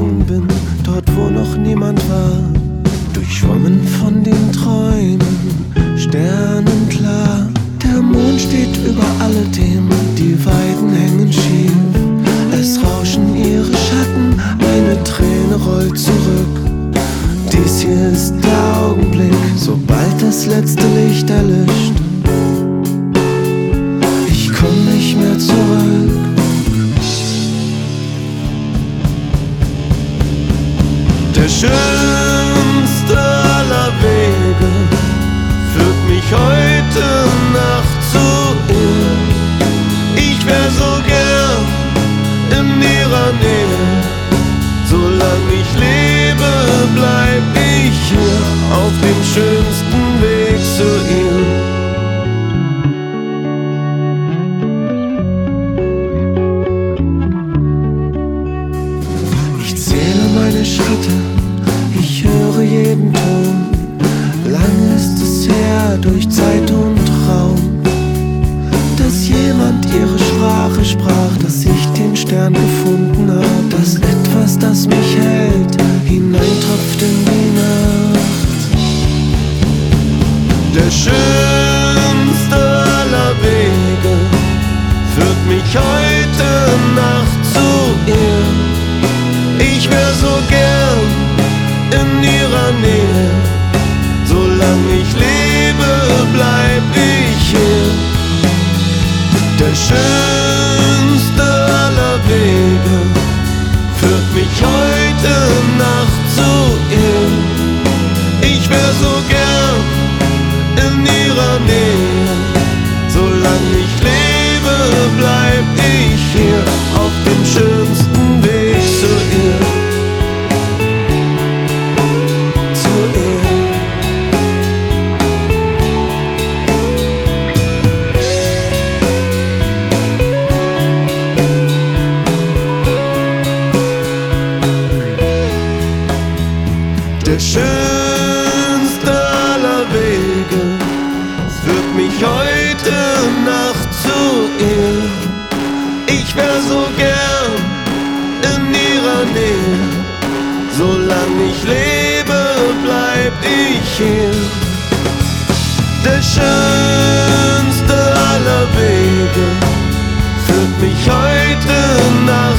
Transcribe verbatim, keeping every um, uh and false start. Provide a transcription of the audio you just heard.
gegangen bin, dort wo noch niemand war. Durchschwommen von den Träumen, sternenklar. Der Mond steht über alle Themen, die Weiden hängen schief. Es rauschen ihre Schatten, eine Träne rollt zurück. Dies hier ist der Augenblick, sobald das letzte Licht erlischt. Ich komm nicht mehr zurück. Der schönste aller Wege führt mich heute Nacht zu ihr. Ich wär so gern in ihrer Nähe. Solange ich lebe, bleib ich hier auf dem schönsten Weg zu ihr. Ich zähle meine Schritte, ich höre jeden Ton. Lang ist es her durch Zeit und Raum, dass jemand ihre Sprache sprach, dass ich den Stern gefunden hab, dass etwas, das mich hält, hineintropft in die Nacht. Der schönste aller Wege führt mich heute Nacht zu ihr. Ich wär so gern in ihrer Nähe. Solange ich lebe, bleib ich hier. Der schönste aller Wege führt mich heute Nacht zu ihr. Ich wär so gern in ihrer Nähe. Solange ich lebe, bleib ich hier auf dem schönsten Weg zu ihr. Der schönste aller Wege führt mich heute Nacht zu ihr. Ich wär so gern in ihrer Nähe. Solange ich lebe, bleib ich hier. Der schönste aller Wege führt mich heute Nacht